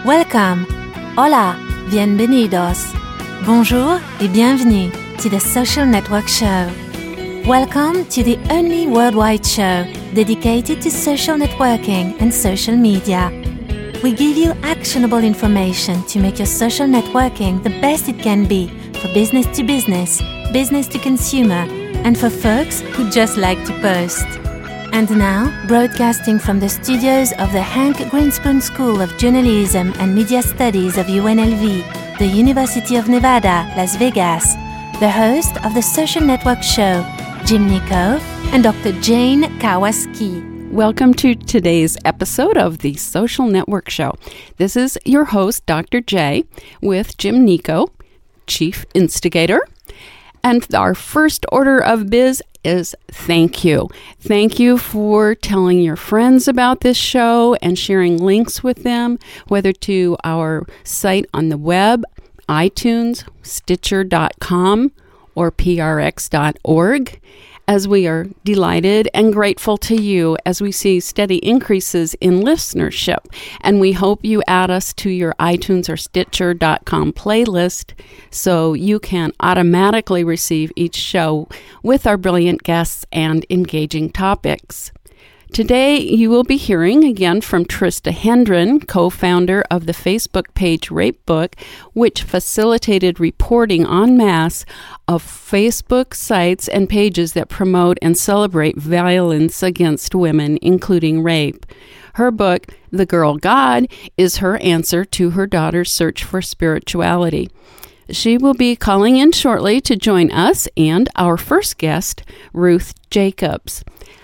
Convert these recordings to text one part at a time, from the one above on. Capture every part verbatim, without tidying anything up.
Welcome. Hola. Bienvenidos. Bonjour et bienvenue to the Social Network Show. Welcome to the only worldwide show dedicated to social networking and social media. We give you actionable information to make your social networking the best it can be for business to business, business to consumer, and for folks who just like to post. And now, broadcasting from the studios of the Hank Greenspoon School of Journalism and Media Studies of U N L V, the University of Nevada, Las Vegas, the host of the Social Network Show, Jim Nico, and Doctor Jane Kawasaki. Welcome to today's episode of the Social Network Show. This is your host, Doctor J, with Jim Nico, Chief Instigator. And our first order of biz is thank you. Thank you for telling your friends about this show and sharing links with them, whether to our site on the web, iTunes, Stitcher dot com, or P R X dot org, as we are delighted and grateful to you as we see steady increases in listenership. And we hope you add us to your iTunes or Stitcher dot com playlist so you can automatically receive each show with our brilliant guests and engaging topics. Today, you will be hearing again from Trista Hendren, co-founder of the Facebook page Rape Book, which facilitated reporting en masse of Facebook sites and pages that promote and celebrate violence against women, including rape. Her book, The Girl God, is her answer to her daughter's search for spirituality. She will be calling in shortly to join us and our first guest, Ruth Jacobs.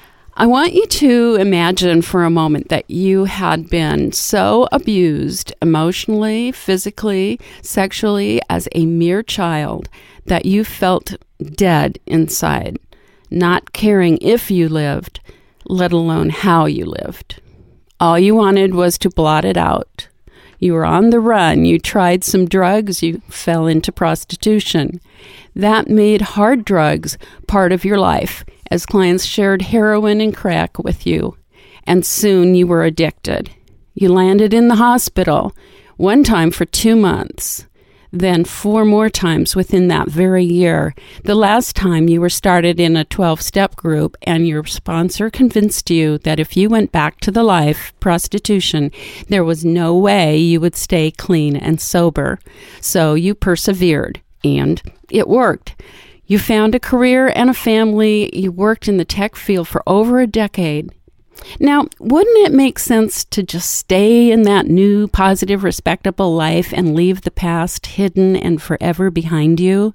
I want you to imagine for a moment that you had been so abused emotionally, physically, sexually as a mere child that you felt dead inside, not caring if you lived, let alone how you lived. All you wanted was to blot it out. You were on the run. You tried some drugs. You fell into prostitution. That made hard drugs part of your life, as clients shared heroin and crack with you, and soon you were addicted. You landed in the hospital, one time for two months, then four more times within that very year. The last time you were started in a twelve-step group, and your sponsor convinced you that if you went back to the life, prostitution, there was no way you would stay clean and sober. So you persevered, and it worked. You found a career and a family. You worked in the tech field for over a decade. Now, wouldn't it make sense to just stay in that new, positive, respectable life and leave the past hidden and forever behind you?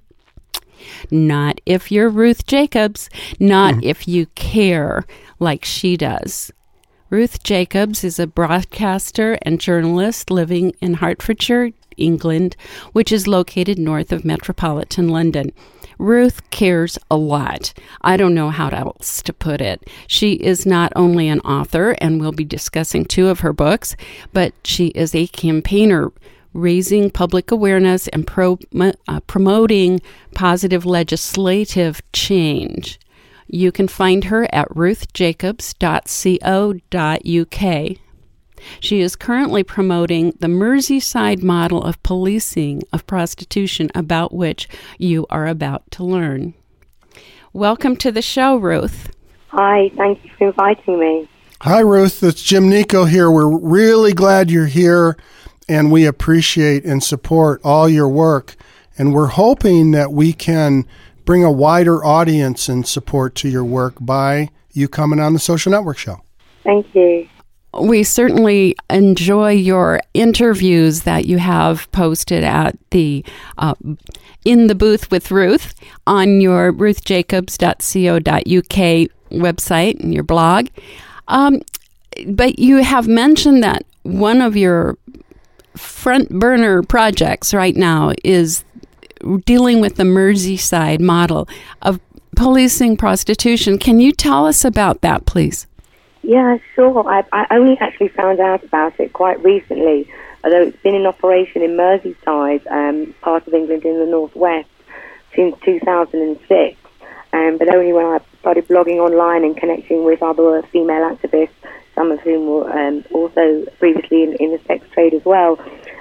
Not if you're Ruth Jacobs. Not mm. if you care like she does. Ruth Jacobs is a broadcaster and journalist living in Hertfordshire, England, which is located north of metropolitan London. Ruth cares a lot. I don't know how else to put it. She is not only an author, and we'll be discussing two of her books, but she is a campaigner raising public awareness and pro, uh, promoting positive legislative change. You can find her at ruth jacobs dot co dot u k. She is currently promoting the Merseyside model of policing of prostitution, about which you are about to learn. Welcome to the show, Ruth. Hi, thank you for inviting me. Hi, Ruth. It's Jim Nico here. We're really glad you're here, and we appreciate and support all your work. And we're hoping that we can bring a wider audience and support to your work by you coming on the Social Network Show. Thank you. We certainly enjoy your interviews that you have posted at the uh, In the Booth with Ruth on your ruth jacobs dot co dot u k website and your blog. Um, but you have mentioned that one of your front burner projects right now is dealing with the Merseyside model of policing prostitution. Can you tell us about that, please? Yeah, sure. I, I only actually found out about it quite recently, although it's been in operation in Merseyside, um, part of England in the northwest, since two thousand six. Um, but only when I started blogging online and connecting with other female activists, some of whom were um, also previously in, in the sex trade as well.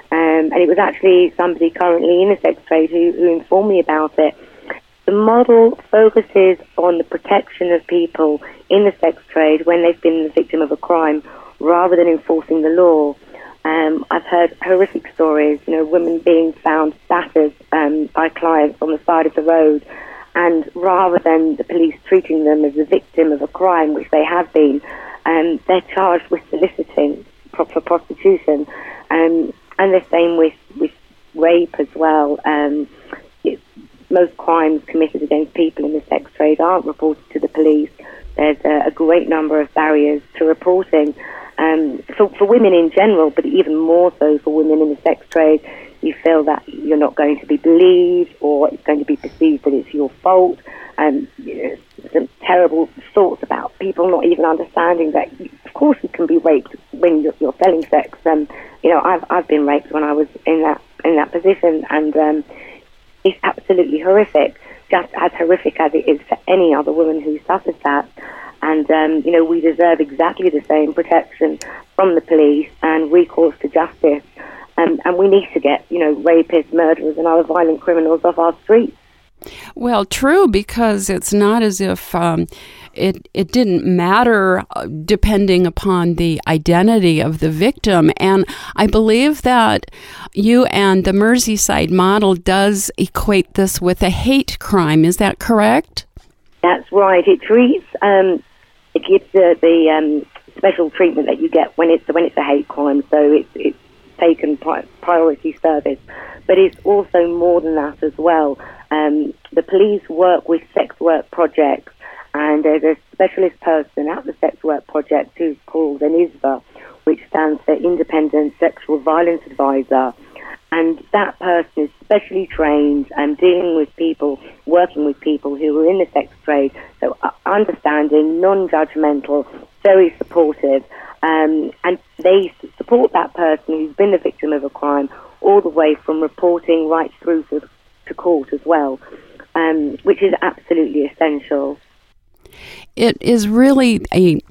Um, and it was actually somebody currently in the sex trade who, who informed me about it. The model focuses on the protection of people in the sex trade when they've been the victim of a crime, rather than enforcing the law. Um, I've heard horrific stories, you know, women being found battered um, by clients on the side of the road, and rather than the police treating them as a victim of a crime, which they have been, um, they're charged with soliciting for prostitution. Um, and the same with, with rape as well. Um, it, most crimes committed against people in the sex trade aren't reported to the police. There's a, a great number of barriers to reporting. Um, for, for women in general, but even more so for women in the sex trade, you feel that you're not going to be believed, or it's going to be perceived that it's your fault. And you know, some terrible thoughts about people not even understanding that, of course, you can be raped when you're, you're selling sex. Um, you know, I've I've been raped when I was in that in that position, and um, it's absolutely horrific, just as horrific as it is for any other woman who suffers that. And, um, you know, we deserve exactly the same protection from the police and recourse to justice. Um, and we need to get, you know, rapists, murderers and other violent criminals off our streets. Well, true, because it's not as if um, it it didn't matter uh, depending upon the identity of the victim. And I believe that you and the Merseyside model does equate this with a hate crime. Is that correct? That's right. It treats, um, it gives the, the um, special treatment that you get when it's when it's a hate crime. So it's it's taken pri- priority service, but it's also more than that as well. Um, the police work with sex work projects, and there's a specialist person at the sex work project who's called an I S V A, which stands for Independent Sexual Violence Advisor. And that person is specially trained and dealing with people, working with people who are in the sex trade, so uh, understanding, non-judgmental, very supportive, um, and they support that person who's been the victim of a crime all the way from reporting right through to, to court as well, um, which is absolutely essential. It is really a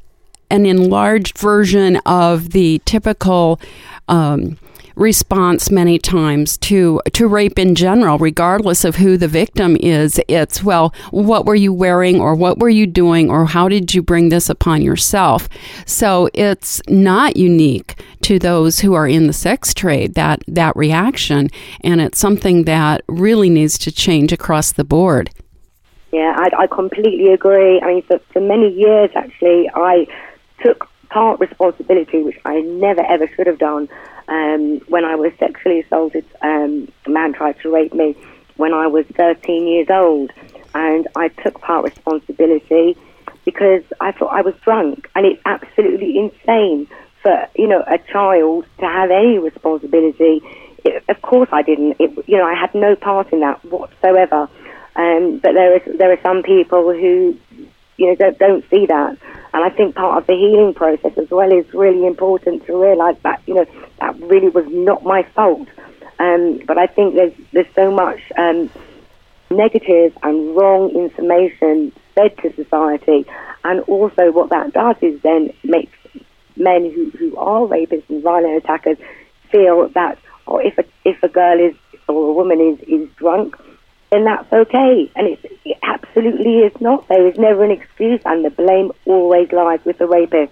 an enlarged version of the typical um response many times to to rape in general, regardless of who the victim is. It's, well, what were you wearing, or what were you doing, or how did you bring this upon yourself? So it's not unique to those who are in the sex trade, that that reaction, and it's something that really needs to change across the board. Yeah, I, I completely agree. I mean, for, for many years, actually, I took part responsibility, which I never ever should have done. Um, when I was sexually assaulted, um, a man tried to rape me when I was thirteen years old, and I took part responsibility because I thought I was drunk, and it's absolutely insane for, you know, a child to have any responsibility. It, of course I didn't. It, you know, I had no part in that whatsoever. Um, but there is there are some people who, you know, don't, don't see that. And I think part of the healing process as well is really important to realise that, you know, that really was not my fault. Um, but I think there's there's so much um, negative and wrong information fed to society. And also what that does is then makes men who, who are rapists and violent attackers feel that, or if a, if a girl is, or a woman is, is drunk, then that's okay. And it's, it absolutely is not. There is never an excuse, and the blame always lies with the rapist.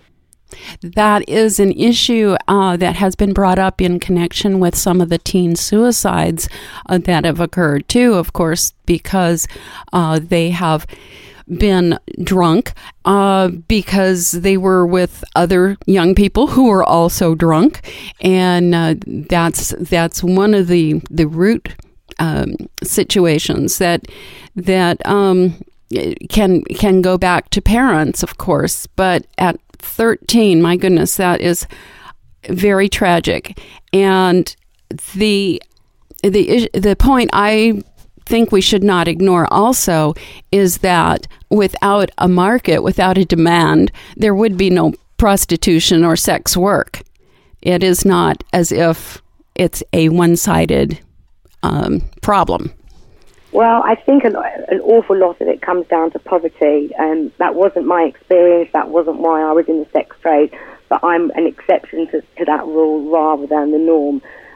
That is an issue uh, that has been brought up in connection with some of the teen suicides uh, that have occurred too, of course, because uh, they have been drunk uh, because they were with other young people who were also drunk, and uh, that's that's one of the the root Um, situations that that um, can can go back to parents, of course. But at thirteen, my goodness, that is very tragic. And the the the point I think we should not ignore also is that without a market, without a demand, there would be no prostitution or sex work. It is not as if it's a one-sided Um, problem. Well, I think an, an awful lot of it comes down to poverty. Um, that wasn't my experience. That wasn't why I was in the sex trade. But I'm an exception to, to that rule rather than the norm.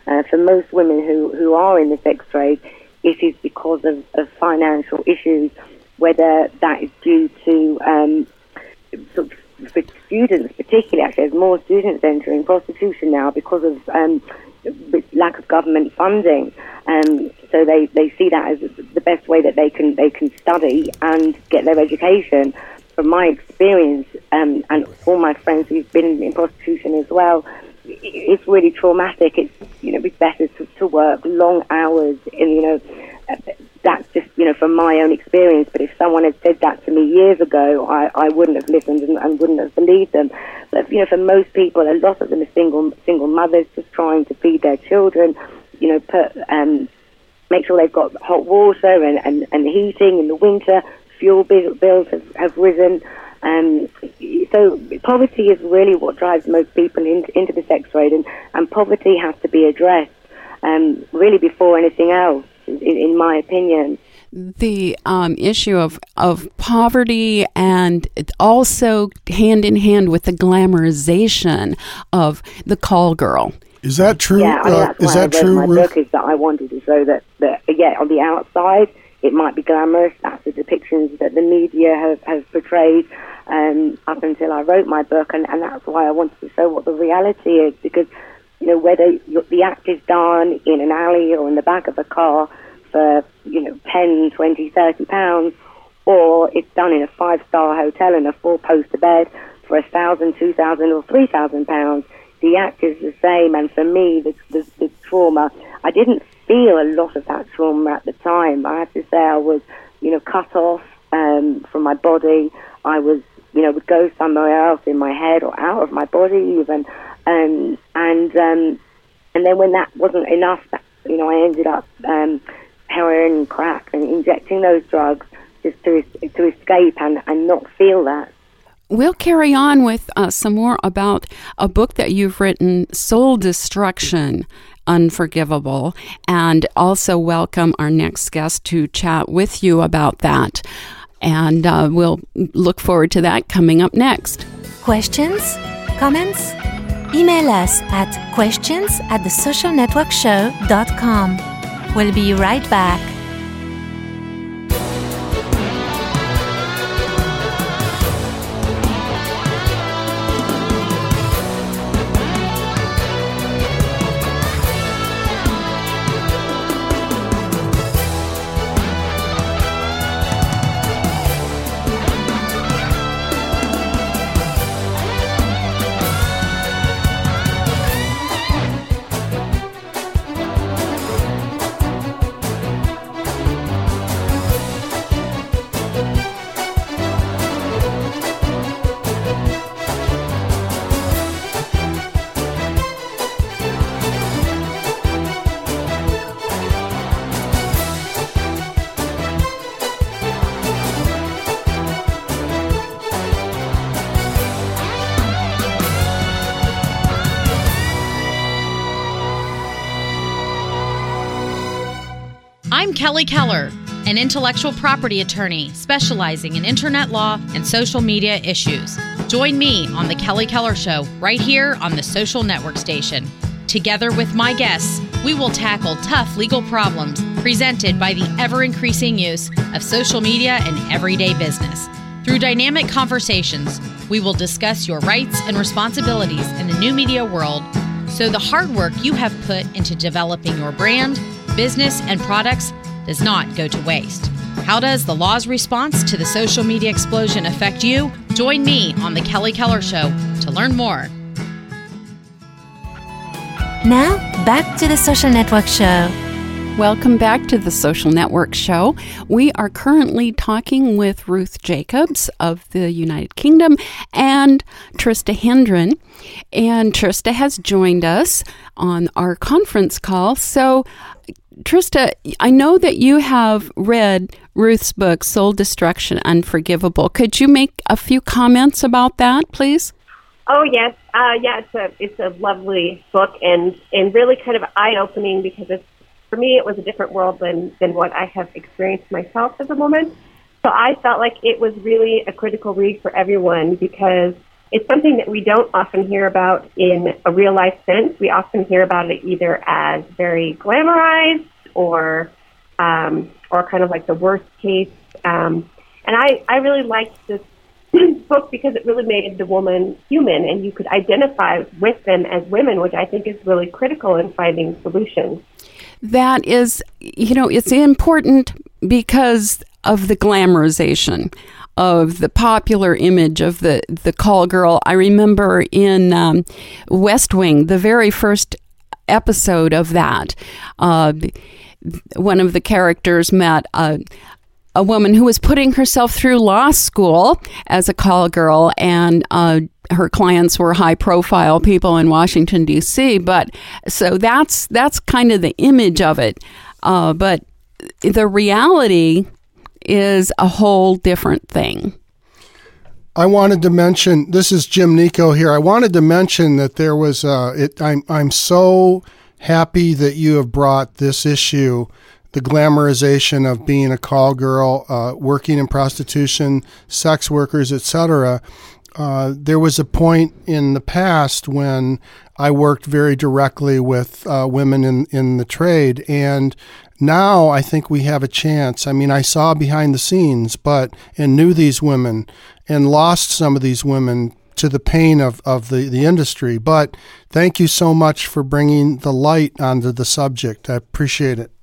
Uh, for most women who, who are in the sex trade, it is because of, of financial issues, whether that is due to um, sort of for students particularly. Actually, there's more students entering prostitution now because of um, lack of government funding. Um, so they, they see that as the best way that they can they can study and get their education. From my experience, um, and all my friends who've been in prostitution as well, it's really traumatic. It's, you know, it's better to, to work long hours. And, you know, that's just, you know, from my own experience. But if someone had said that to me years ago, I, I wouldn't have listened and, and wouldn't have believed them. But, you know, for most people, a lot of them are single single mothers just trying to feed their children, you know, put, um, make sure they've got hot water and, and, and heating in the winter. Fuel bills have, have risen. Um, so poverty is really what drives most people in, into the sex trade, and, and poverty has to be addressed um, really before anything else, in, in my opinion. The um, issue of, of poverty, and also hand in hand with the glamorization of the call girl. Is that true? Yeah, I mean, that's uh, why is that I wrote true, my Ruth? book, is that I wanted to show that, that, yeah, on the outside, it might be glamorous. That's the depictions that the media have, have portrayed um, up until I wrote my book, and, and that's why I wanted to show what the reality is, because, you know, whether the act is done in an alley or in the back of a car for, you know, ten, twenty, thirty pounds, or it's done in a five-star hotel in a four-poster bed for a thousand, two thousand, or three thousand pounds, the act is the same. And for me, the, the, the trauma, I didn't feel a lot of that trauma at the time. I have to say I was, you know, cut off um, from my body. I was, you know, would go somewhere else in my head or out of my body even. Um, and um, and then when that wasn't enough, that, you know, I ended up um, heroin and crack and injecting those drugs just to to escape and, and not feel that. We'll carry on with uh, some more about a book that you've written, Soul Destruction, Unforgivable, and also welcome our next guest to chat with you about that. And uh, we'll look forward to that coming up next. Questions? Comments? Email us at questions at the social network show dot com. We'll be right back. I'm Kelly Keller, an intellectual property attorney specializing in internet law and social media issues. Join me on The Kelly Keller Show right here on the Social Network station. Together with my guests, we will tackle tough legal problems presented by the ever-increasing use of social media in everyday business. Through dynamic conversations, we will discuss your rights and responsibilities in the new media world, so the hard work you have put into developing your brand, business, and products does not go to waste. How does the law's response to the social media explosion affect you? Join me on The Kelly Keller Show to learn more. Now, back to the Social Network Show. Welcome back to the Social Network Show. We are currently talking with Ruth Jacobs of the United Kingdom and Trista Hendren. And Trista has joined us on our conference call. So, Trista, I know that you have read Ruth's book, Soul Destruction, Unforgivable. Could you make a few comments about that, please? Oh, yes. Uh, yeah, it's a, it's a lovely book and, and really kind of eye-opening because it's, for me, it was a different world than, than what I have experienced myself at the moment. So I felt like it was really a critical read for everyone because it's something that we don't often hear about in a real life sense. We often hear about it either as very glamorized or um, or kind of like the worst case. Um, and I, I really liked this book because it really made the woman human, and you could identify with them as women, which I think is really critical in finding solutions. That is, you know, it's important because of the glamorization of the popular image of the, the call girl. I remember in um, West Wing, the very first episode of that, uh, one of the characters met a, a woman who was putting herself through law school as a call girl, and uh, her clients were high-profile people in Washington, D C But so that's that's kind of the image of it. Uh, but the reality is a whole different thing. I wanted to mention, this is Jim Nico here. I wanted to mention that there was, uh, it, I'm, I'm so happy that you have brought this issue, the glamorization of being a call girl, uh, working in prostitution, sex workers, et cetera. Uh, there was a point in the past when I worked very directly with uh, women in, in the trade, and now I think we have a chance. I mean, I saw behind the scenes, but and knew these women and lost some of these women to the pain of, of the, the industry. But thank you so much for bringing the light onto the subject. I appreciate it.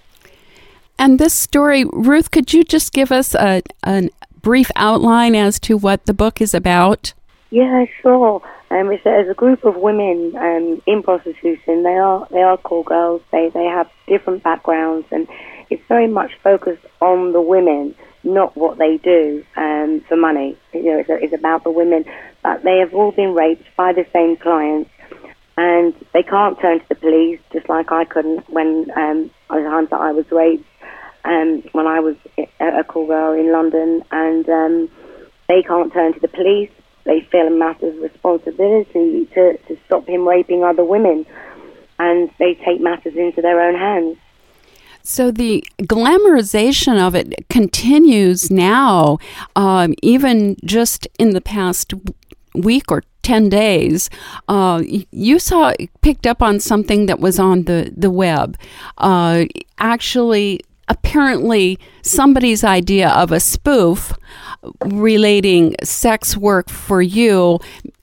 And this story, Ruth, could you just give us a, a brief outline as to what the book is about? Yeah, sure. Um, it's as a group of women um, in prostitution. They are they are call girls. They they have different backgrounds, and it's very much focused on the women, not what they do um, for money. You know, it's, it's about the women. But they have all been raped by the same clients, and they can't turn to the police, just like I couldn't when um, at the times that I was raped. Um, when I was a call girl in London, and um, they can't turn to the police. They feel a massive responsibility to, to stop him raping other women, and they take matters into their own hands. So the glamorization of it continues now, um, even just in the past week or ten days. Uh, you saw, picked up on something that was on the, the web. Uh, actually, apparently somebody's idea of a spoof relating sex work for you,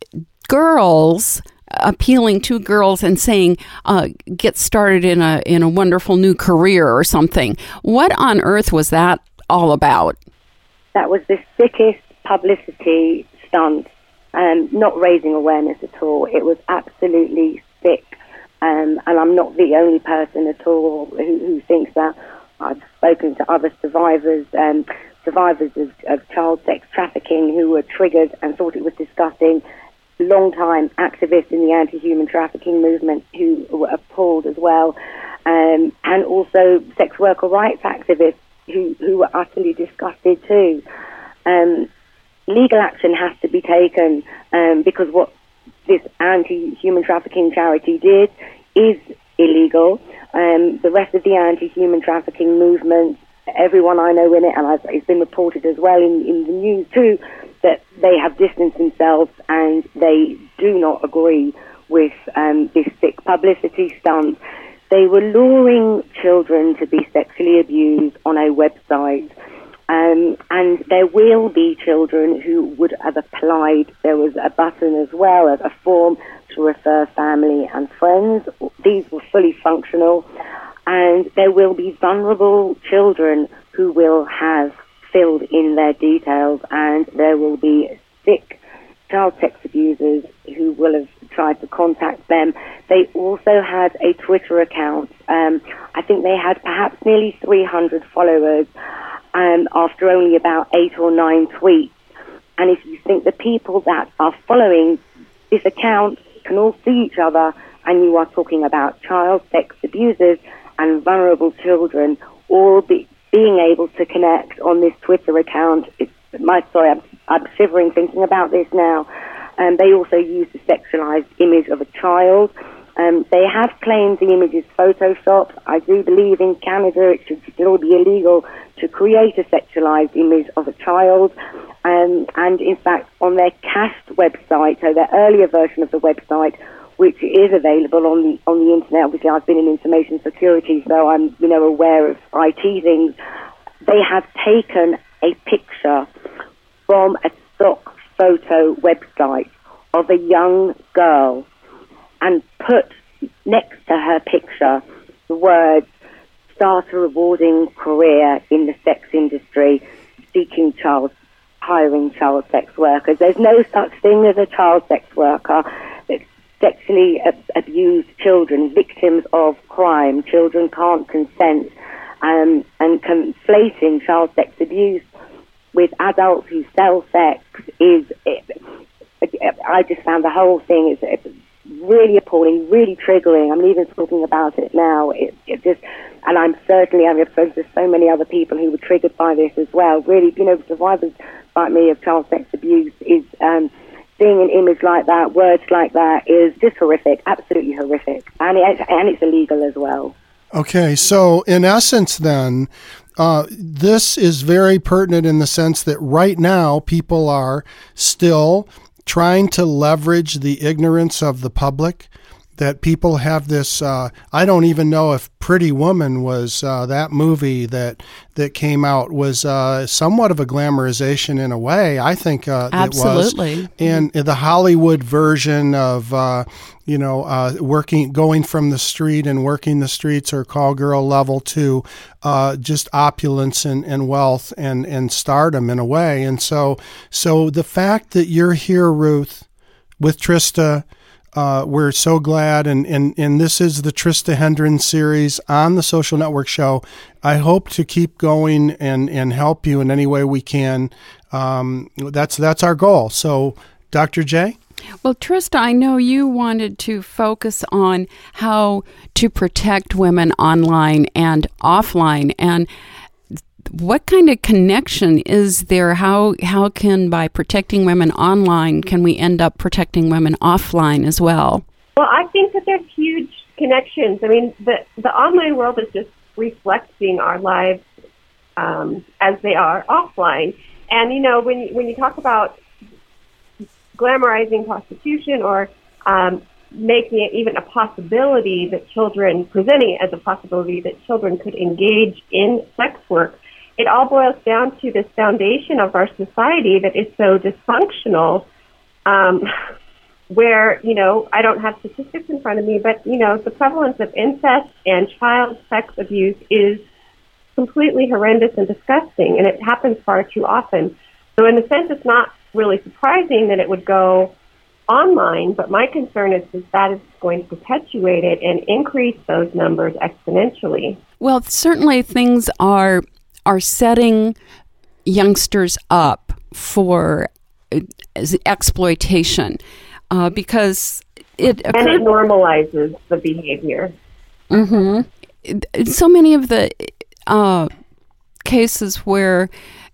girls appealing to girls and saying, uh, get started in a in a wonderful new career or something. What on earth was that all about? That was the sickest publicity stunt, um, not raising awareness at all. It was absolutely sick, um, and I'm not the only person at all who, who thinks that. I've spoken to other survivors, um, survivors of, of child sex trafficking who were triggered and thought it was disgusting. Long-time activists in the anti-human trafficking movement who were appalled as well, um, and also sex worker rights activists who, who were utterly disgusted too. Um, legal action has to be taken um, because what this anti-human trafficking charity did is illegal. Um, the rest of the anti-human trafficking movement, everyone I know in it, and I've, it's been reported as well in, in the news too, that they have distanced themselves and they do not agree with um, this sick publicity stunt. They were luring children to be sexually abused on a website, um, and there will be children who would have applied. There was a button as well, a, a form to refer family and friends. These were fully functional, and there will be vulnerable children who will have filled in their details, and there will be sick child sex abusers who will have tried to contact them. They also had a Twitter account. Um, I think they had perhaps nearly three hundred followers um, after only about eight or nine tweets. And if you think the people that are following this account can all see each other, and you are talking about child sex abusers and vulnerable children all be, being able to connect on this Twitter account. It's my sorry, I'm, I'm shivering thinking about this now. Um, they also use the sexualized image of a child. Um, they have claimed the image is photoshopped. I do believe in Canada it should still be illegal to create a sexualized image of a child. Um, and in fact, on their cached website, so their earlier version of the website, which is available on the on the internet. Obviously, I've been in information security, so I'm you know aware of I T things. They have taken a picture from a stock photo website of a young girl and put next to her picture the words, "Start a rewarding career in the sex industry, seeking child, hiring child sex workers." There's no such thing as a child sex worker. It's sexually ab- abused children, victims of crime. Children can't consent. Um, and conflating child sex abuse with adults who sell sex is, it, it, I just found the whole thing is it, really appalling, really triggering. I'm even talking about it now. It, it just, and I'm certainly, I'm afraid there's so many other people who were triggered by this as well. Really, you know, survivors like me of child sex abuse is, um, seeing an image like that, words like that is just horrific, absolutely horrific. And, it, and it's illegal as well. Okay, so in essence then, uh, this is very pertinent in the sense that right now people are still trying to leverage the ignorance of the public, that people have this, uh, I don't even know if Pretty Woman was, uh, that movie that that came out was uh, somewhat of a glamorization in a way. I think uh, Absolutely. it was. And the Hollywood version of, uh, you know, uh, working, going from the street and working the streets or call girl level to uh, just opulence and, and wealth and, and stardom in a way. And so, so the fact that you're here, Ruth, with Trista, Uh, we're so glad, and, and, and this is the Trista Hendren series on the Social Network Show. I hope to keep going and, and help you in any way we can. Um, that's that's our goal. So, Doctor J? Well, Trista, I know you wanted to focus on how to protect women online and offline, and what kind of connection is there? How how can, by protecting women online, can we end up protecting women offline as well? Well, I think that there's huge connections. I mean, the the online world is just reflecting our lives um, as they are offline. And you know, when you, when you talk about glamorizing prostitution or um, making it even a possibility that children, presenting it as a possibility that children could engage in sex work, it all boils down to this foundation of our society that is so dysfunctional, um, where, you know, I don't have statistics in front of me, but, you know, the prevalence of incest and child sex abuse is completely horrendous and disgusting, and it happens far too often. So in a sense, it's not really surprising that it would go online, but my concern is that that is going to perpetuate it and increase those numbers exponentially. Well, certainly things are are setting youngsters up for uh, exploitation uh, because it occurred- and it normalizes the behavior. Mm-hmm. So many of the uh, cases where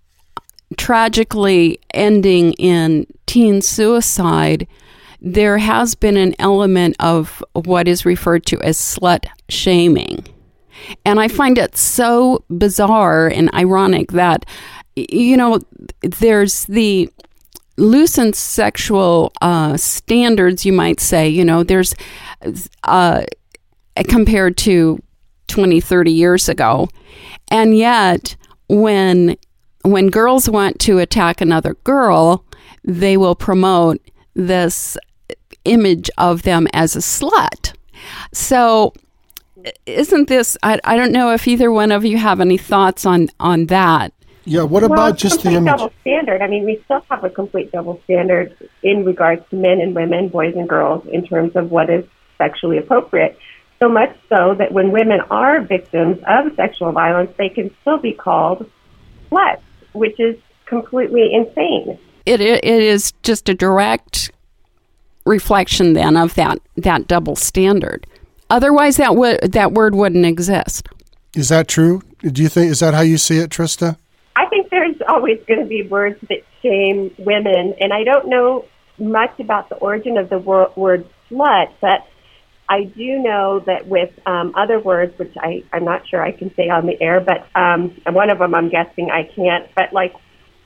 tragically ending in teen suicide, there has been an element of what is referred to as slut shaming. And I find it so bizarre and ironic that, you know, there's the loosened sexual uh, standards, you might say, you know, there's uh, compared to twenty, thirty years ago. And yet, when when girls want to attack another girl, they will promote this image of them as a slut. So isn't this, I, I don't know if either one of you have any thoughts on, on that. Yeah, what about well, just the image? Double standard. I mean, we still have a complete double standard in regards to men and women, boys and girls, in terms of what is sexually appropriate. So much so that when women are victims of sexual violence, they can still be called sluts, which is completely insane. It it is just a direct reflection then of that, that double standard. Otherwise, that would that word wouldn't exist. Is that true? Do you think, is that how you see it, Trista? I think there's always going to be words that shame women, and I don't know much about the origin of the wor- word slut, but I do know that with um, other words, which I, I'm not sure I can say on the air, but um, one of them I'm guessing I can't, but like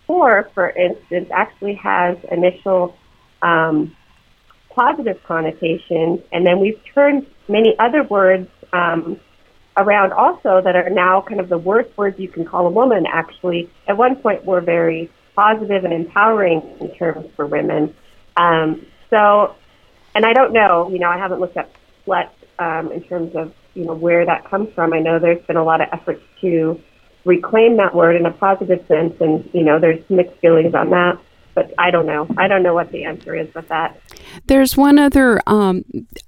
poor, for instance, actually has initial um, positive connotations, and then we've turned many other words um, around also that are now kind of the worst words you can call a woman. Actually, at one point were very positive and empowering in terms for women. Um, so, and I don't know, you know, I haven't looked at slut um, in terms of, you know, where that comes from. I know there's been a lot of efforts to reclaim that word in a positive sense, and, you know, there's mixed feelings on that. But I don't know. I don't know what the answer is with that. There's one other um,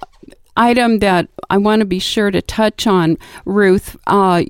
item that I want to be sure to touch on, Ruth. Uh,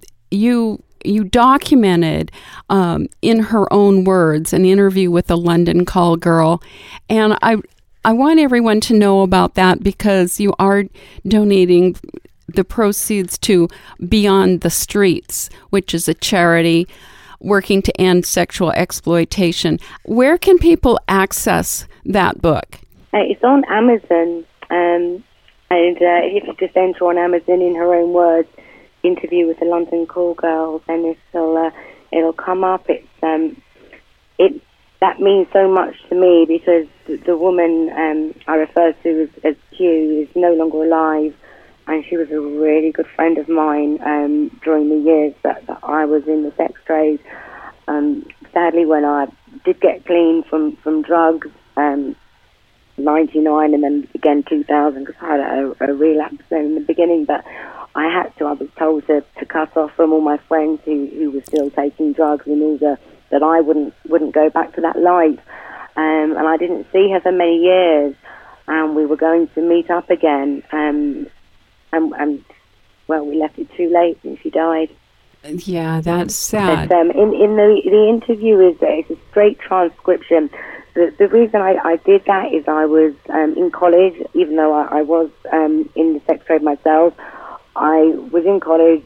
you you documented um, in her own words an interview with a London call girl, and I I want everyone to know about that because you are donating the proceeds to Beyond the Streets, which is a charity working to end sexual exploitation. Where can people access that book? Uh, it's on Amazon, um, and uh, if you just enter on Amazon in her own words, interview with the London Call Girls, and it'll uh, it'll come up. It's um, it that means so much to me because the, the woman um, I refer to as, as Q is no longer alive, and she was a really good friend of mine um, during the years that, that I was in the sex trade. Um, sadly, when I did get clean from, from drugs, um, ninety-nine and then again two thousand, because I had a, a relapse then in the beginning, but I had to, I was told to, to cut off from all my friends who, who were still taking drugs in order that I wouldn't wouldn't go back to that life. Um, and I didn't see her for many years, and we were going to meet up again. Um, And, and well, we left it too late, and she died. Yeah, that's sad. But, um, in in the the interview is it's a straight transcription. The the reason I, I did that is I was um, in college, even though I, I was um, in the sex trade myself. I was in college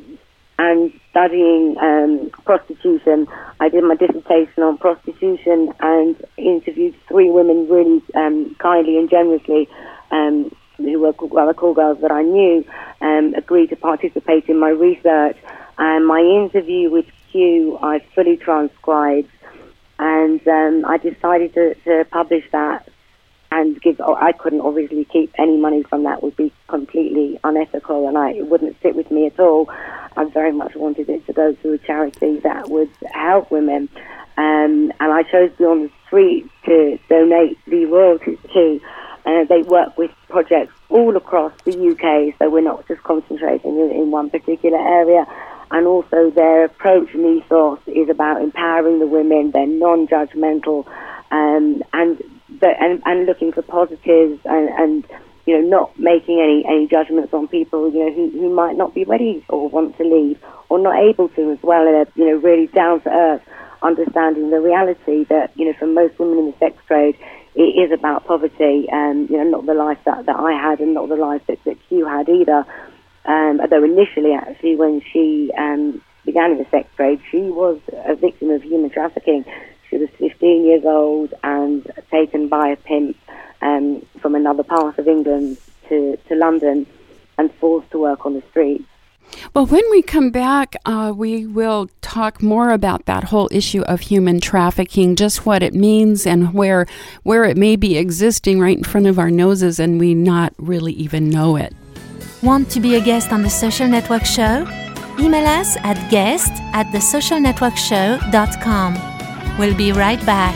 and studying um, prostitution. I did my dissertation on prostitution and interviewed three women really um, kindly and generously. Um, who were well, call girls that I knew, um, agreed to participate in my research. And my interview with Q, I fully transcribed, and um, I decided to, to publish that and give. Oh, I couldn't obviously keep any money from that; would be completely unethical, and I it wouldn't sit with me at all. I very much wanted it to go to a charity that would help women, um, and I chose Beyond the Streets to donate the royalties to. Uh, they work with projects all across the U K, so we're not just concentrating in, in one particular area. And also their approach and ethos is about empowering the women. They're non-judgmental um, and, and and looking for positives and, and you know not making any, any judgments on people you know who, who might not be ready or want to leave or not able to as well. And you know really down to earth, understanding the reality that you know for most women in the sex trade, it is about poverty, and you know, not the life that, that I had, and not the life that, that Q had either. Um, although initially, actually, when she um, began in the sex trade, she was a victim of human trafficking. She was fifteen years old and taken by a pimp um, from another part of England to, to London and forced to work on the streets. Well, when we come back, uh, we will talk more about that whole issue of human trafficking, just what it means and where where it may be existing right in front of our noses and we not really even know it. Want to be a guest on the Social Network Show? Email us at guest at the social network show dot com. We'll be right back.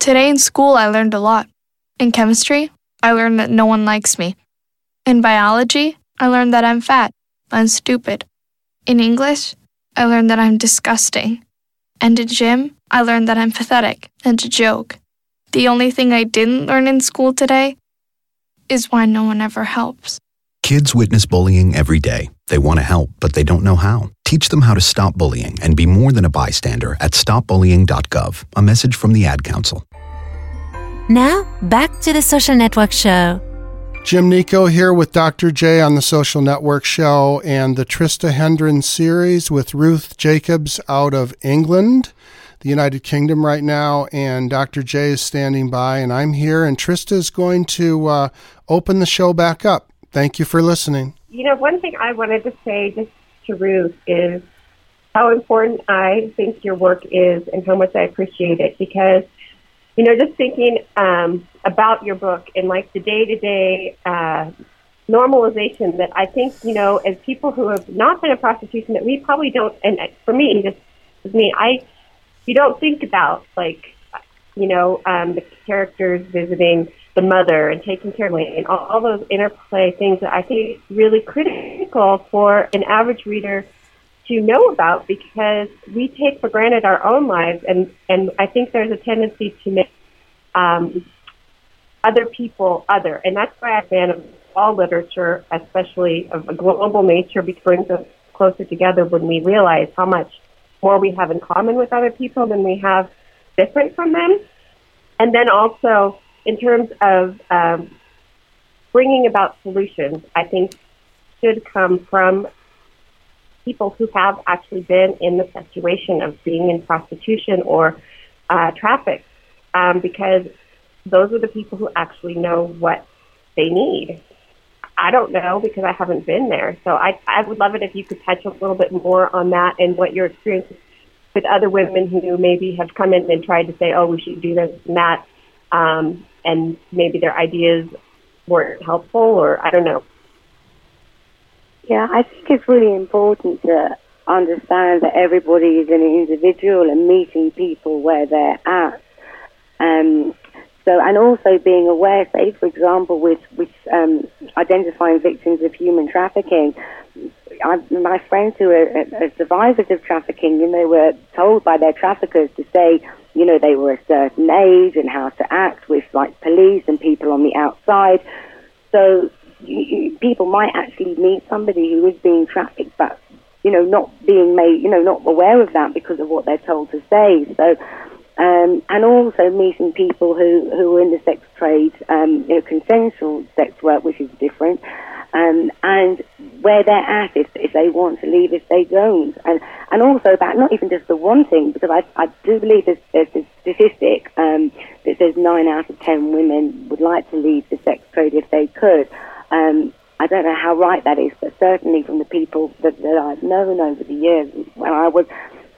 Today in school, I learned a lot. In chemistry, I learned that no one likes me. In biology, I learned that I'm fat and stupid. In English, I learned that I'm disgusting. And in gym, I learned that I'm pathetic and a joke. The only thing I didn't learn in school today is why no one ever helps. Kids witness bullying every day. They want to help, but they don't know how. Teach them how to stop bullying and be more than a bystander at stop bullying dot gov. A message from the Ad Council. Now, back to the Social Network Show. Jim Nico here with Doctor J on the Social Network Show and the Trista Hendren series with Ruth Jacobs out of England, the United Kingdom right now, and Doctor J is standing by, and I'm here, and Trista is going to uh, open the show back up. Thank you for listening. You know, one thing I wanted to say just to Ruth is how important I think your work is and how much I appreciate it, because you know, just thinking um, about your book and like the day-to-day uh, normalization that I think, you know, as people who have not been in prostitution, that we probably don't, and for me, just with me, I, you don't think about, like, you know, um, the characters visiting the mother and taking care of me and all, all those interplay things that I think is really critical for an average reader to know about, because we take for granted our own lives, and, and I think there's a tendency to make um, other people other, and that's why I'm a fan of all literature, especially of a global nature, because it brings us closer together when we realize how much more we have in common with other people than we have different from them. And then also, in terms of um, bringing about solutions, I think should come from people who have actually been in the situation of being in prostitution or uh, trafficked, um, because those are the people who actually know what they need. I don't know, because I haven't been there. So I, I would love it if you could touch a little bit more on that and what your experience with other women who maybe have come in and tried to say, oh, we should do this and that, um, and maybe their ideas weren't helpful, or I don't know. Yeah, I think it's really important to understand that everybody is an individual and meeting people where they're at. Um, so, and also being aware, say, for example, with, with um, identifying victims of human trafficking. I, my friends who are, are survivors of trafficking, you know, were told by their traffickers to say, you know, they were a certain age and how to act with, like, police and people on the outside. So people might actually meet somebody who is being trafficked, but, you know, not being made, you know, not aware of that because of what they're told to say. So, um, and also meeting people who, who are in the sex trade, um, you know, consensual sex work, which is different, um, and where they're at, if, if they want to leave, if they don't. And, and also about not even just the wanting, because I, I do believe there's, there's a statistic um, that says nine out of ten women would like to leave the sex trade if they could. Um, I don't know how right that is, but certainly from the people that, that I've known over the years, when I was,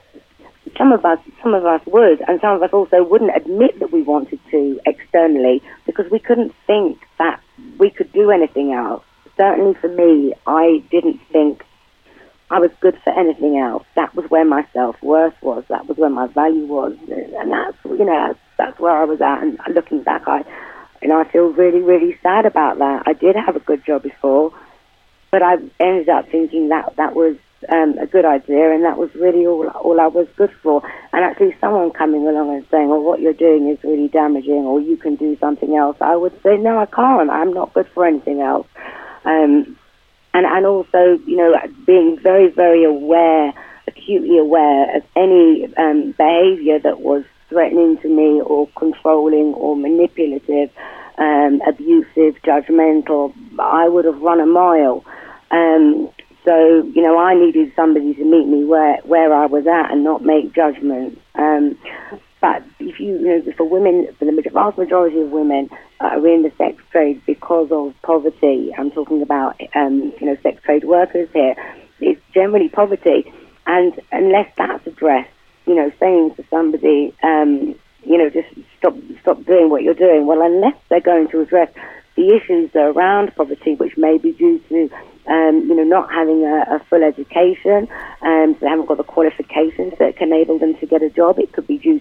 some of us, some of us would, and some of us also wouldn't admit that we wanted to externally because we couldn't think that we could do anything else. Certainly for me, I didn't think I was good for anything else. That was where my self-worth was. That was where my value was, and that's, you know, that's, that's where I was at. And looking back, I. And I feel really, really sad about that. I did have a good job before, but I ended up thinking that that was um, a good idea, and that was really all all I was good for. And actually someone coming along and saying, well, what you're doing is really damaging, or you can do something else, I would say, no, I can't. I'm not good for anything else. Um, and, and also, you know, being very, very aware, acutely aware of any um, behavior that was threatening to me or controlling or manipulative, um, abusive, judgmental, I would have run a mile. Um, so, you know, I needed somebody to meet me where, where I was at and not make judgments. Um, but if you, you know, for women, for the vast majority of women uh, are in the sex trade because of poverty. I'm talking about, um, you know, sex trade workers here. It's generally poverty. And unless that's addressed, you know, saying to somebody, um, you know, just stop stop doing what you're doing. Well, unless they're going to address the issues around poverty, which may be due to, um, you know, not having a, a full education, um, so they haven't got the qualifications that can enable them to get a job. It could be due to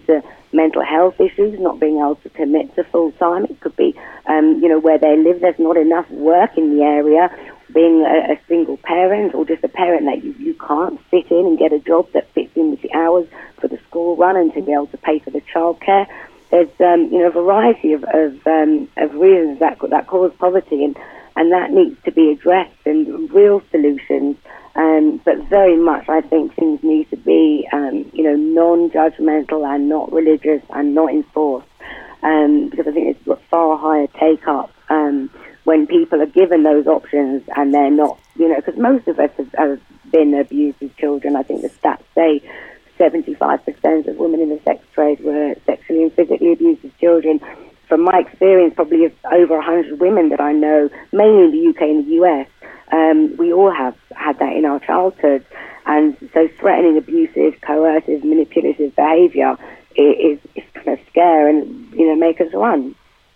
mental health issues, not being able to commit to full time. It could be, um, you know, where they live, there's not enough work in the area, being a, a single parent or just a parent that you, you can't fit in and get a job that fits in with the hours for the school run and to be able to pay for the childcare. There's, um, you know, a variety of, of, um, of reasons that, that cause poverty, and, and that needs to be addressed and real solutions. Um, but very much, I think things need to be, um, you know, non-judgmental and not religious and not enforced, um, because I think it's got far higher take-up um, when people are given those options and they're not, you know, because most of us have, have been abused as children. I think the stats say seventy-five percent of women in the sex trade were sexually and physically abused as children. From my experience, probably of over one hundred women that I know, mainly in the U K and the U S, Um, we all have had that in our childhood, and so threatening, abusive, coercive, manipulative behaviour is, is going to scare and, you know, make us run.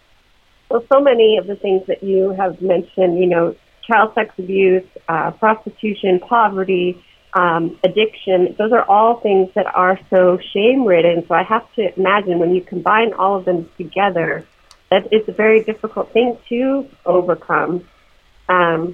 Well, so many of the things that you have mentioned, you know, child sex abuse, uh, prostitution, poverty, um, addiction, those are all things that are so shame-ridden. So I have to imagine when you combine all of them together, that it's a very difficult thing to overcome. Um,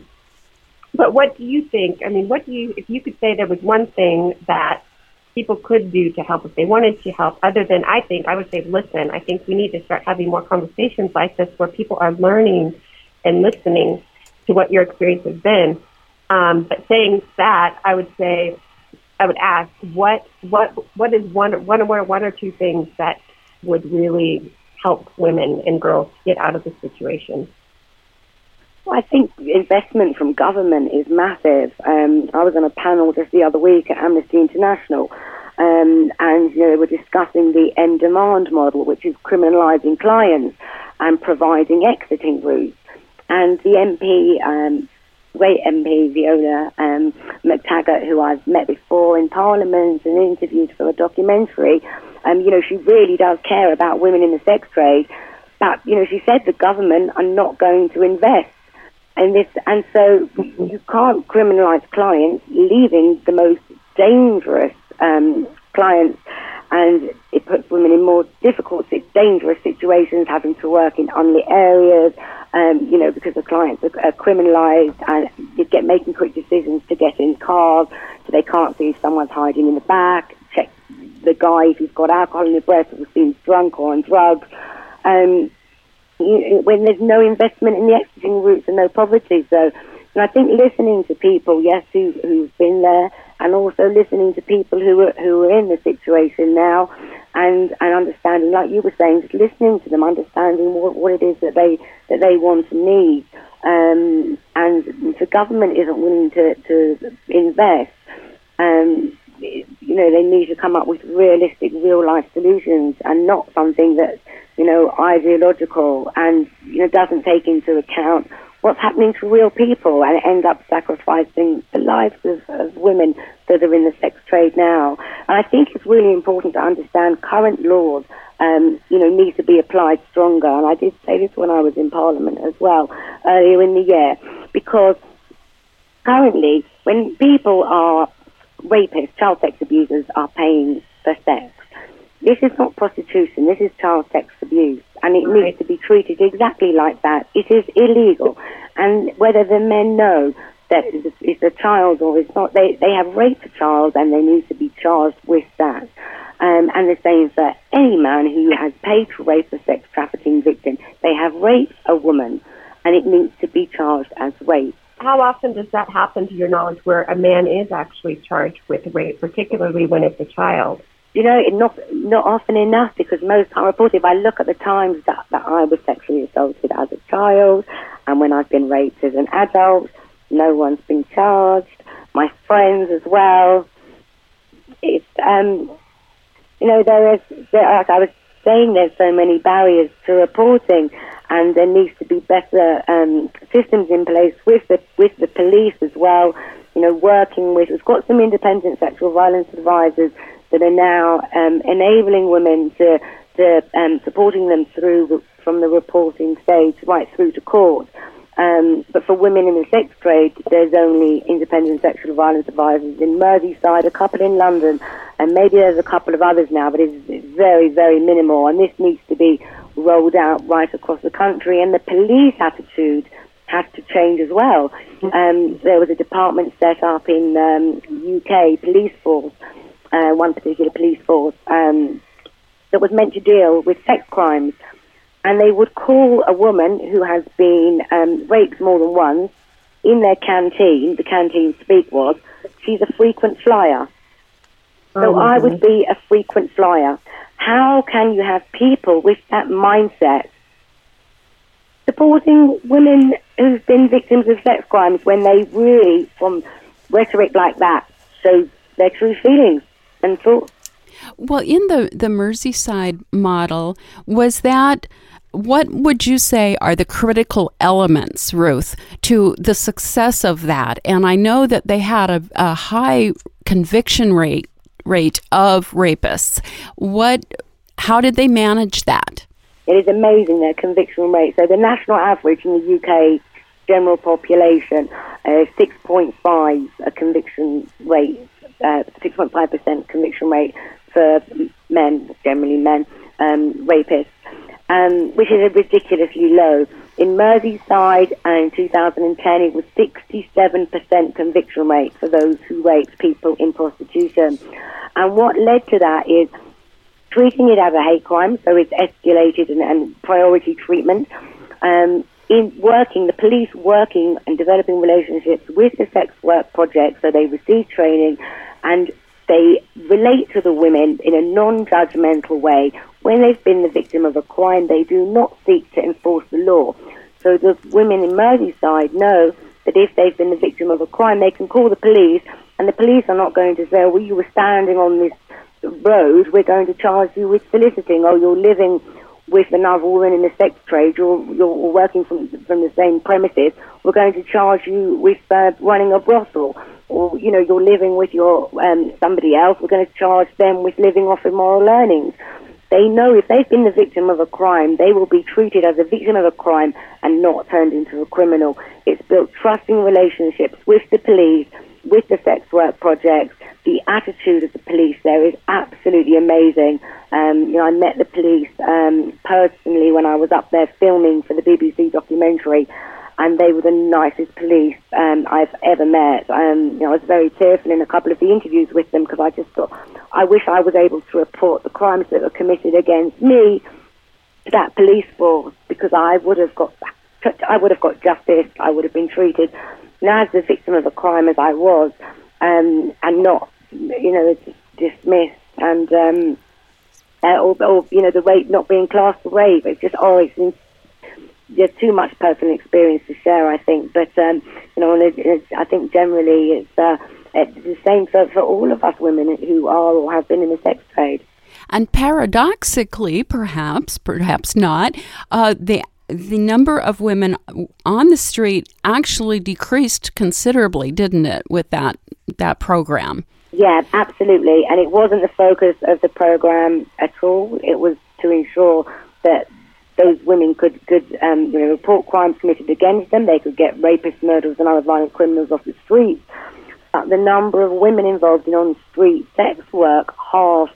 But what do you think? I mean, what do you, if you could say there was one thing that people could do to help if they wanted to help, other than, I think, I would say, listen. I think we need to start having more conversations like this where people are learning and listening to what your experience has been. Um, but saying that, I would say, I would ask, what what what is one one or one or two things that would really help women and girls get out of this situation? Well, I think investment from government is massive. Um, I was on a panel just the other week at Amnesty International, um, and you know, they were discussing the end demand model, which is criminalising clients and providing exiting routes. And the M P, um, great M P Viola um, McTaggart, who I've met before in Parliament and interviewed for a documentary, um, you know, she really does care about women in the sex trade. But you know, she said the government are not going to invest. And this, and so you can't criminalise clients, leaving the most dangerous um, clients, and it puts women in more difficult, dangerous situations, having to work in unlit areas, um, you know, because the clients are, are criminalised and you get making quick decisions to get in cars, so they can't see if someone's hiding in the back, check the guy if he's got alcohol in his breath or seems drunk or on drugs. Um, when there's no investment in the exiting routes and no poverty. So and I think listening to people, yes, who, who've been there, and also listening to people who are, who are in the situation now, and, and understanding, like you were saying, just listening to them, understanding what, what it is that they that they want and need. Um, and if the government isn't willing to, to invest, um, you know, they need to come up with realistic, real-life solutions, and not something that's, you know, ideological and, you know, doesn't take into account what's happening to real people, and end up sacrificing the lives of, of women that are in the sex trade now. And I think it's really important to understand current laws, um, you know, need to be applied stronger. And I did say this when I was in Parliament as well, earlier in the year, because currently when people are rapists, child sex abusers are paying for sex, this is not prostitution, this is child sex abuse, and it right. needs to be treated exactly like that. It is illegal, and whether the men know that it's a child or it's not, they, they have raped a child and they need to be charged with that. Um, and the same for any man who has paid to rape a sex trafficking victim. They have raped a woman, and it needs to be charged as rape. How often does that happen, to your knowledge, where a man is actually charged with rape, particularly when it's a child? You know, not not often enough, because most time reported, if I look at the times that, that I was sexually assaulted as a child and when I've been raped as an adult, no one's been charged. My friends as well. It's, um, you know, there is, there, like I was saying, there's so many barriers to reporting, and there needs to be better um, systems in place with the with the police as well. You know, working with, we've got some independent sexual violence advisors that are now um, enabling women to, to um, supporting them through from the reporting stage right through to court. Um, but for women in the sex trade, there's only independent sexual violence advisors in Merseyside, a couple in London, and maybe there's a couple of others now, but it's, it's very, very minimal. And this needs to be rolled out right across the country. And the police attitude has to change as well. Um, there was a department set up in um, U K, police force, uh, one particular police force, um, that was meant to deal with sex crimes. And they would call a woman who has been um, raped more than once in their canteen, the canteen speak was, she's a frequent flyer. So oh, I would be a frequent flyer. How can you have people with that mindset supporting women who've been victims of sex crimes when they really, from rhetoric like that, show their true feelings and thoughts? Well, in the, the Merseyside model, was that, what would you say are the critical elements, Ruth, to the success of that? And I know that they had a, a high conviction rate rate of rapists. What, how did they manage that? It is amazing, their conviction rate. So the national average in the U K general population is uh, six point five a conviction rate, uh, six point five percent conviction rate for men, generally men, um, rapists, um, which is ridiculously low. In Merseyside, uh, in two thousand ten, it was sixty-seven percent conviction rate for those who raped people in prostitution. And what led to that is treating it as a hate crime, so it's escalated and, and priority treatment. Um, in working, the police working and developing relationships with the sex work project, so they receive training and they relate to the women in a non-judgmental way. When they've been the victim of a crime, they do not seek to enforce the law. So the women in Merseyside know that if they've been the victim of a crime, they can call the police, and the police are not going to say, well, you were standing on this road, we're going to charge you with soliciting, or you're living with another woman in the sex trade, you're, you're working from, from the same premises, we're going to charge you with uh, running a brothel. Or, you know, you're living with your um, somebody else, we're going to charge them with living off immoral earnings. They know if they've been the victim of a crime, they will be treated as a victim of a crime and not turned into a criminal. It's built trusting relationships with the police, with the sex work projects. The attitude of the police there is absolutely amazing. Um, you know, I met the police um, personally when I was up there filming for the B B C documentary, and they were the nicest police um, I've ever met. Um, you know, I was very tearful in a couple of the interviews with them because I just thought, I wish I was able to report the crimes that were committed against me to that police force, because I would have got, I would have got justice. I would have been treated not as the victim of a crime as I was, um, and not, you know, dismissed and um, uh, or, or you know, the rape not being classed as rape. It's just oh, it's there's too much personal experience to share, I think. But um, you know, it, it, I think generally it's, uh, it's the same for, for all of us women who are or have been in the sex trade. And paradoxically, perhaps, perhaps not, uh, the the number of women on the street actually decreased considerably, didn't it, with that that program? Yeah, absolutely. And it wasn't the focus of the program at all. It was to ensure that those women could, could um, you know, report crimes committed against them. They could get rapists, murderers, and other violent criminals off the streets. But the number of women involved in on-street sex work halved.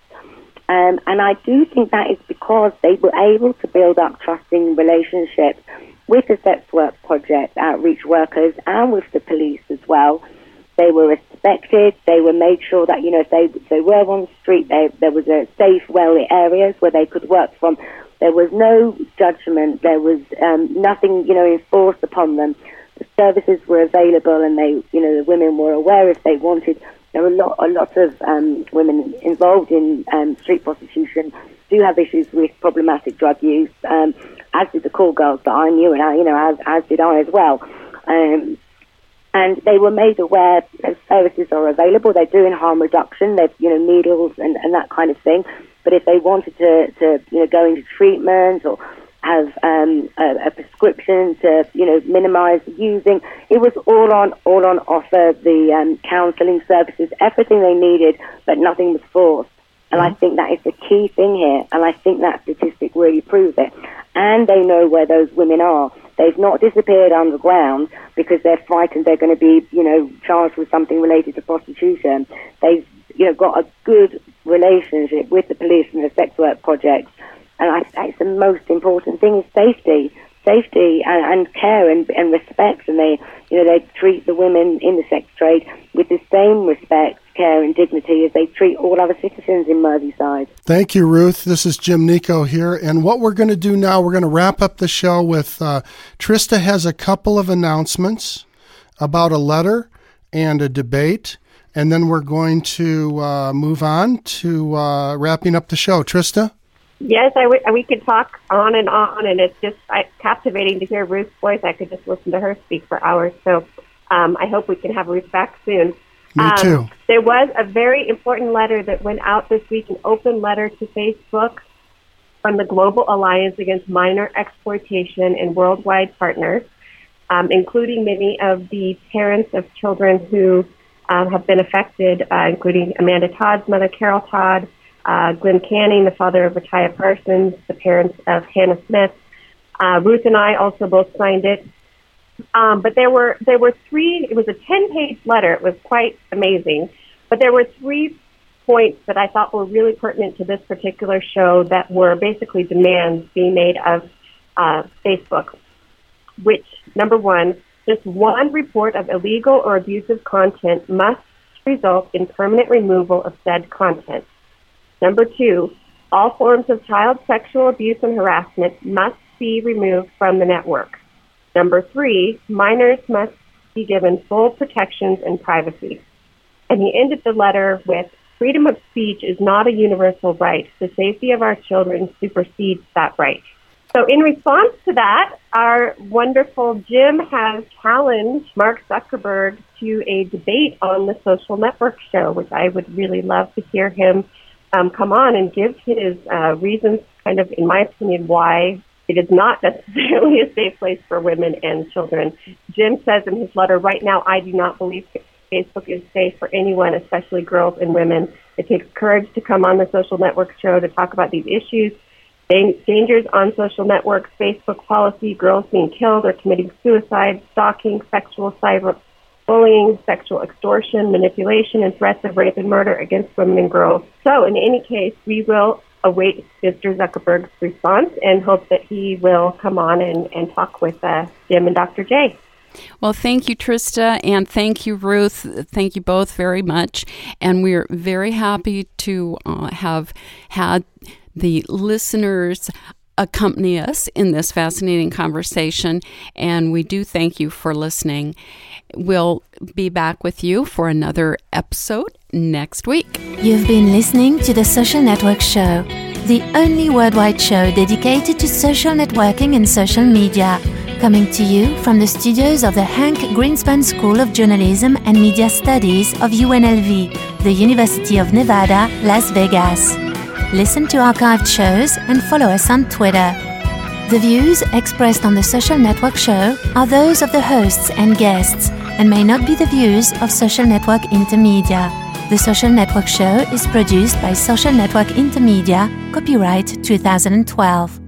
Um, and I do think that is because they were able to build up trusting relationships with the sex work project, outreach workers, and with the police as well. They were respected. They were made sure that, you know, if they, if they were on the street, they, there was a safe, well areas where they could work from. There was no judgment. There was um, nothing, you know, enforced upon them. The services were available, and they, you know, the women were aware if they wanted. There were a lot, a lot of um, women involved in um, street prostitution do have issues with problematic drug use, um, as did the call girls that I knew, and I, you know, as, as did I as well. Um, and they were made aware that services are available. They're doing harm reduction. They've, you know, needles and, and that kind of thing. But if they wanted to, to you know, go into treatment or have um, a, a prescription to, you know, minimise using, it was all on all on offer. The um, counselling services, everything they needed, but nothing was forced. And mm-hmm. I think that is the key thing here. And I think that statistic really proves it. And they know where those women are. They've not disappeared underground because they're frightened they're going to be, you know, charged with something related to prostitution. They've, you know, got a good relationship with the police and the sex work projects. And I think the most important thing is safety. Safety and, and care and, and respect, and they, you know, they treat the women in the sex trade with the same respect, care, and dignity as they treat all other citizens in Merseyside. Thank you, Ruth. This is Jim Nico here, and what we're going to do now, we're going to wrap up the show with uh, Trista has a couple of announcements about a letter and a debate, and then we're going to uh, move on to uh, wrapping up the show. Trista? Yes, I w- we could talk on and on, and it's just I, captivating to hear Ruth's voice. I could just listen to her speak for hours. So um, I hope we can have Ruth back soon. Me um, too. There was a very important letter that went out this week, an open letter to Facebook from the Global Alliance Against Minor Exploitation and worldwide partners, um, including many of the parents of children who um, have been affected, uh, including Amanda Todd's mother, Carol Todd, Uh, Glenn Canning, the father of Ratiah Parsons, the parents of Hannah Smith. Uh, Ruth and I also both signed it. Um, but there were there were three, it was a ten-page letter. It was quite amazing. But there were three points that I thought were really pertinent to this particular show that were basically demands being made of uh, Facebook, which, number one, just one report of illegal or abusive content must result in permanent removal of said content. Number two, all forms of child sexual abuse and harassment must be removed from the network. Number three, minors must be given full protections and privacy. And he ended the letter with, freedom of speech is not a universal right. The safety of our children supersedes that right. So in response to that, our wonderful Jim has challenged Mark Zuckerberg to a debate on the Social Network show, which I would really love to hear him Um, come on and give his uh, reasons, kind of, in my opinion, why it is not necessarily a safe place for women and children. Jim says in his letter, right now, I do not believe Facebook is safe for anyone, especially girls and women. It takes courage to come on the Social Network show to talk about these issues. Dangers on social networks, Facebook policy, girls being killed or committing suicide, stalking, sexual cyber bullying, sexual extortion, manipulation, and threats of rape and murder against women and girls. So in any case, we will await Mister Zuckerberg's response and hope that he will come on and, and talk with uh, Jim and Doctor J. Well, thank you, Trista, and thank you, Ruth. Thank you both very much. And we're very happy to uh, have had the listeners accompany us in this fascinating conversation, and we do thank you for listening. We'll be back with you for another episode next week. You've been listening to The Social Network Show, the only worldwide show dedicated to social networking and social media, coming to you from the studios of the Hank Greenspan School of Journalism and Media Studies of U N L V, the University of Nevada, Las Vegas. Listen to archived shows and follow us on Twitter. The views expressed on The Social Network Show are those of the hosts and guests and may not be the views of Social Network Intermedia. The Social Network Show is produced by Social Network Intermedia, copyright two thousand twelve.